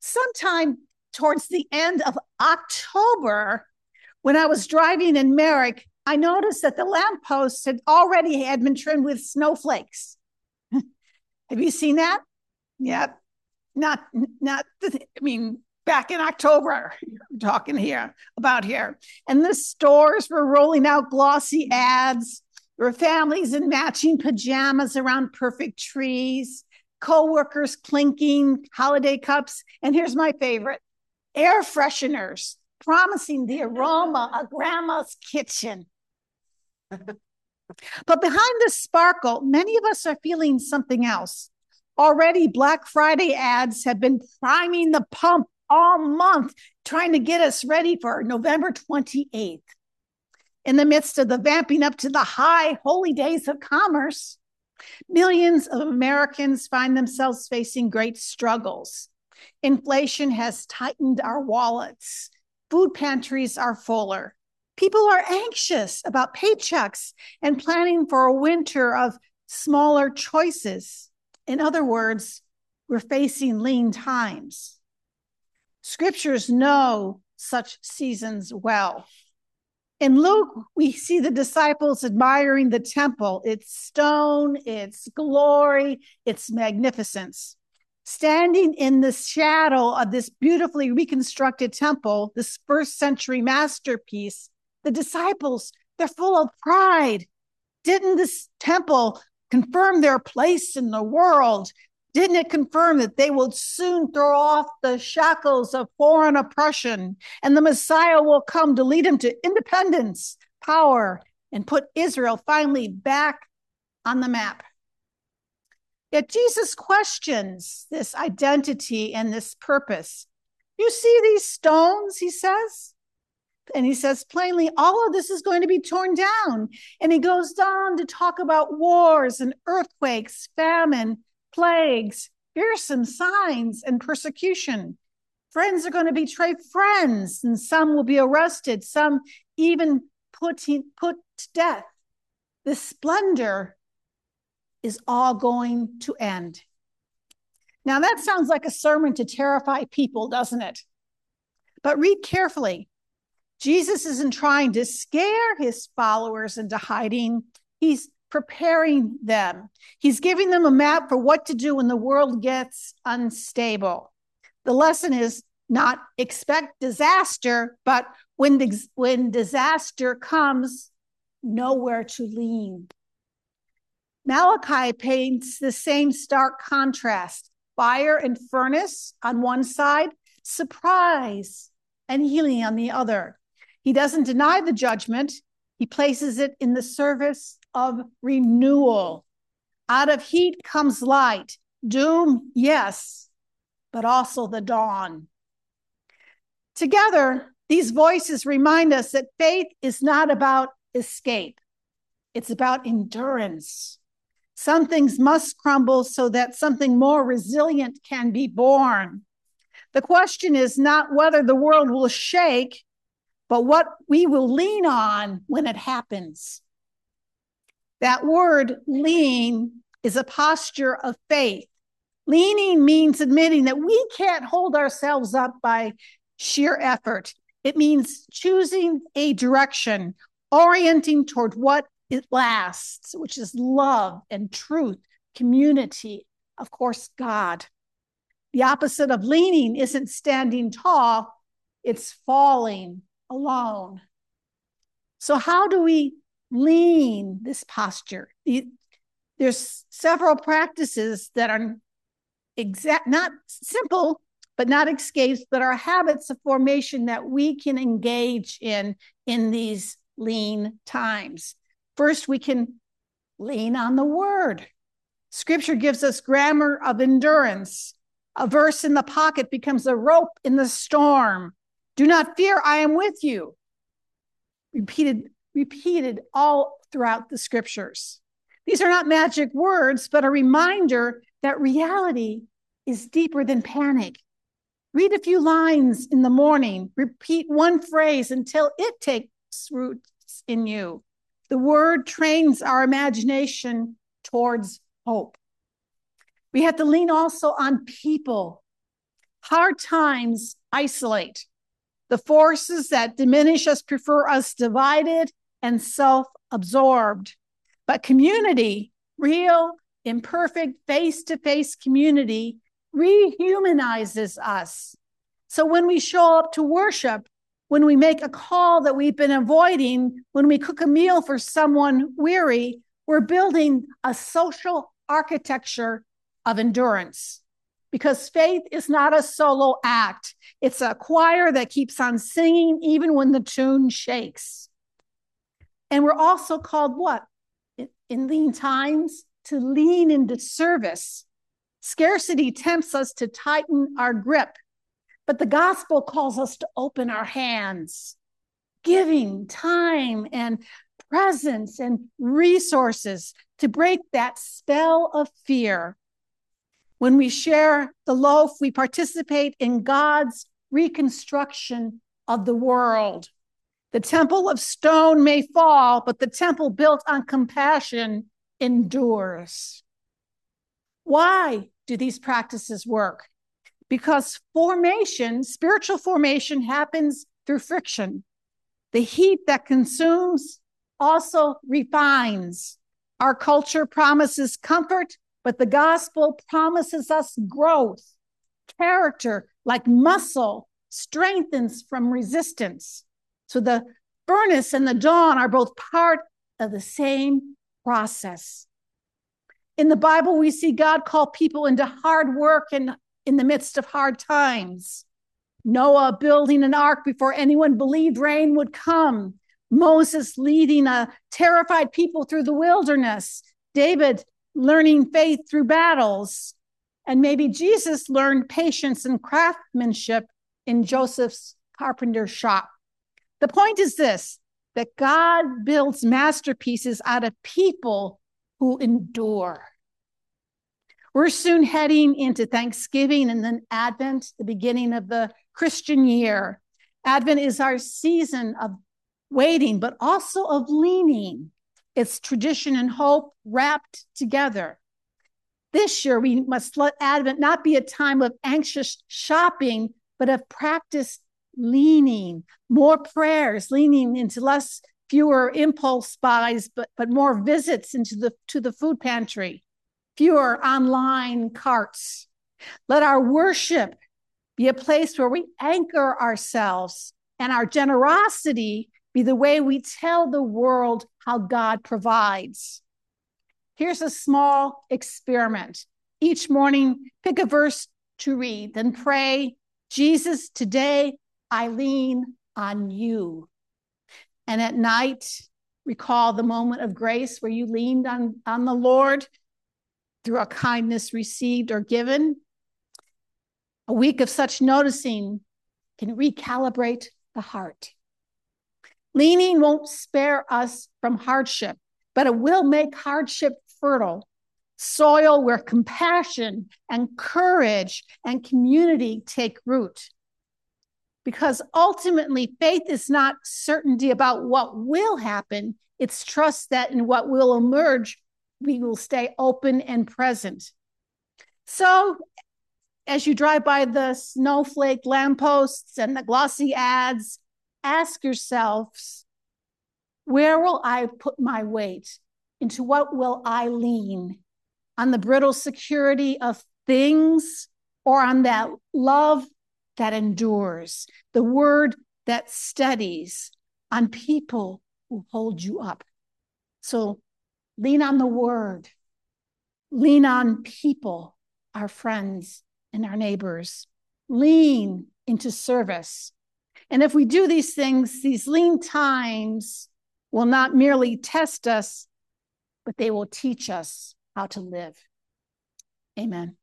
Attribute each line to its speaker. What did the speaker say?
Speaker 1: sometime towards the end of October, when I was driving in Merrick, I noticed that the lampposts had been trimmed with snowflakes. Have you seen that? Yep. Not, back in October, we're talking about here. And the stores were rolling out glossy ads. There were families in matching pajamas around perfect trees, co-workers clinking holiday cups. And here's my favorite, air fresheners promising the aroma of grandma's kitchen. But behind the sparkle, many of us are feeling something else. Already, Black Friday ads have been priming the pump all month, trying to get us ready for November 28th. In the midst of the vamping up to the high holy days of commerce, millions of Americans find themselves facing great struggles. Inflation has tightened our wallets. Food pantries are fuller. People are anxious about paychecks and planning for a winter of smaller choices. In other words, we're facing lean times. Scriptures know such seasons well. In Luke, we see the disciples admiring the temple, its stone, its glory, its magnificence. Standing in the shadow of this beautifully reconstructed temple, this first century masterpiece, the disciples, they're full of pride. Didn't this temple confirm their place in the world? Didn't it confirm that they will soon throw off the shackles of foreign oppression and the Messiah will come to lead them to independence, power, and put Israel finally back on the map? Yet Jesus questions this identity and this purpose. You see these stones, he says? And he says plainly, all of this is going to be torn down. And he goes on to talk about wars and earthquakes, famine, plagues, fearsome signs, and persecution. Friends are going to betray friends, and some will be arrested, some even put to death. This splendor is all going to end. Now that sounds like a sermon to terrify people, doesn't it? But read carefully. Jesus isn't trying to scare his followers into hiding. He's preparing them. He's giving them a map for what to do when the world gets unstable. The lesson is not expect disaster, but when disaster comes, nowhere to lean. Malachi paints the same stark contrast. Fire and furnace on one side, surprise and healing on the other. He doesn't deny the judgment. He places it in the service of renewal. Out of heat comes light. Doom, yes, but also the dawn. Together, these voices remind us that faith is not about escape. It's about endurance. Some things must crumble so that something more resilient can be born. The question is not whether the world will shake, but what we will lean on when it happens. That word lean is a posture of faith. Leaning means admitting that we can't hold ourselves up by sheer effort. It means choosing a direction, orienting toward what it lasts, which is love and truth, community, of course, God. The opposite of leaning isn't standing tall, it's falling alone. So how do we lean this posture? There's several practices that are not simple, but not escapes, but are habits of formation that we can engage in these lean times. First, we can lean on the word. Scripture gives us grammar of endurance. A verse in the pocket becomes a rope in the storm. Do not fear, I am with you. Repeated all throughout the scriptures. These are not magic words, but a reminder that reality is deeper than panic. Read a few lines in the morning. Repeat one phrase until it takes roots in you. The word trains our imagination towards hope. We have to lean also on people. Hard times isolate. The forces that diminish us prefer us divided and self-absorbed. But community, real, imperfect, face-to-face community, rehumanizes us. So when we show up to worship, when we make a call that we've been avoiding, when we cook a meal for someone weary, we're building a social architecture of endurance. Because faith is not a solo act. It's a choir that keeps on singing even when the tune shakes. And we're also called what? In lean times, to lean into service. Scarcity tempts us to tighten our grip, but the gospel calls us to open our hands, giving time and presence and resources to break that spell of fear. When we share the loaf, we participate in God's reconstruction of the world. The temple of stone may fall, but the temple built on compassion endures. Why do these practices work? Because formation, spiritual formation, happens through friction. The heat that consumes also refines. Our culture promises comfort, but the gospel promises us growth. Character, like muscle, strengthens from resistance. So the furnace and the dawn are both part of the same process. In the Bible, we see God call people into hard work and in the midst of hard times. Noah building an ark before anyone believed rain would come. Moses leading a terrified people through the wilderness. David learning faith through battles. And maybe Jesus learned patience and craftsmanship in Joseph's carpenter shop. The point is this, that God builds masterpieces out of people who endure. We're soon heading into Thanksgiving and then Advent, the beginning of the Christian year. Advent is our season of waiting, but also of leaning. It's tradition and hope wrapped together. This year, we must let Advent not be a time of anxious shopping, but of practiced leaning, more prayers, leaning into fewer impulse buys, but more visits to the food pantry, fewer online carts. Let our worship be a place where we anchor ourselves, and our generosity be the way we tell the world how God provides. Here's a small experiment. Each morning, pick a verse to read, then pray, Jesus, today I lean on you. And at night, recall the moment of grace where you leaned on the Lord through a kindness received or given. A week of such noticing can recalibrate the heart. Leaning won't spare us from hardship, but it will make hardship fertile, soil where compassion and courage and community take root. Because ultimately, faith is not certainty about what will happen. It's trust that in what will emerge, we will stay open and present. So as you drive by the snowflake lampposts and the glossy ads, ask yourselves, where will I put my weight? Into what will I lean? On the brittle security of things or on that love that endures, the word that steadies, on people who hold you up? So lean on the word, lean on people, our friends and our neighbors, lean into service. And if we do these things, these lean times will not merely test us, but they will teach us how to live. Amen.